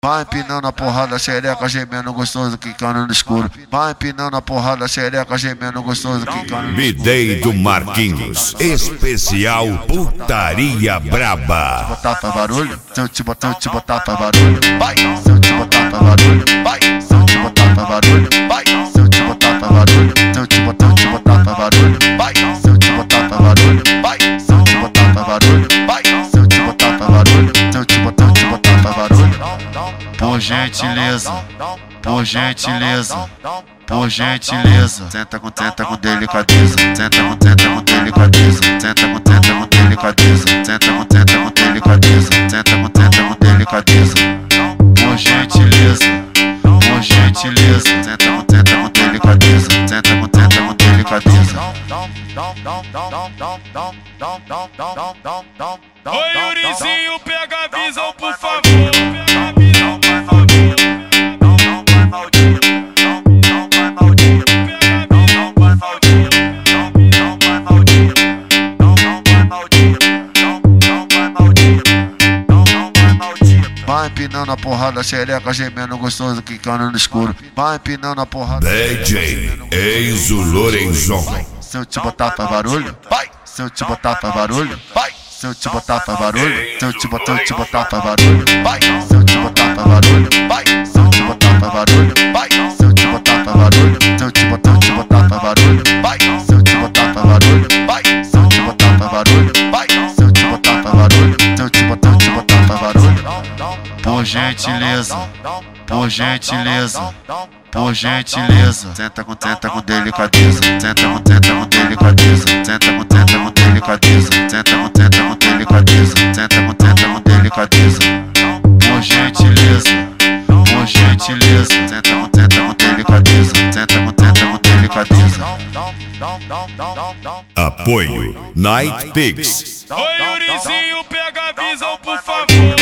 Vai empinando a porrada, xereca, gemendo gostoso, quicando no escuro. Vai empinando a porrada, xereca, gemendo gostoso, quicando no escuro. Bidei do Marquinhos, especial putaria braba. Botar pra barulho, se eu te botar pra barulho, vai. Se eu te botar pra barulho, vai. Se eu te botar pra barulho, vai. Se eu te botar pra barulho, se eu te botar pra barulho, vai. Se eu te botar pra barulho, vai. Se eu te botar pra barulho, vai. Se eu te botar pra barulho, se eu te botar pra barulho. Por gentileza, por gentileza, por gentileza. Senta com delicadeza, senta com delicadeza, senta com delicadeza, senta com delicadeza, senta com delicadeza. Por gentileza, senta com delicadeza, senta com delicadeza. Oi, Yurizinho, pega a visão, por favor. Vai empinando a porrada, xereca, gemendo gostoso, quicando no escuro. Vai empinando a porrada. DJ Enzo Lorenzon. Se eu te botar pra barulho, vai. Se eu te botar pra barulho, vai. Se eu te botar pra barulho, se eu te botar pra barulho, vai. Se eu te botar pra barulho, vai. Se eu te botar pra barulho, vai. Se eu te botar pra barulho, se eu te botar pra barulho, vai. Se eu te botar pra barulho, vai. Se eu te botar pra barulho, vai. Se eu te botar pra barulho, se eu te botar pra barulho. Por gentileza, por gentileza, por gentileza. Senta com delicadeza, senta com delicadeza, senta com delicadeza, senta com delicadeza, senta com delicadeza. Por gentileza, senta com delicadeza, senta com delicadeza. Apoio Night Pigs. Oi, Yurizinho, pega a visão, por favor.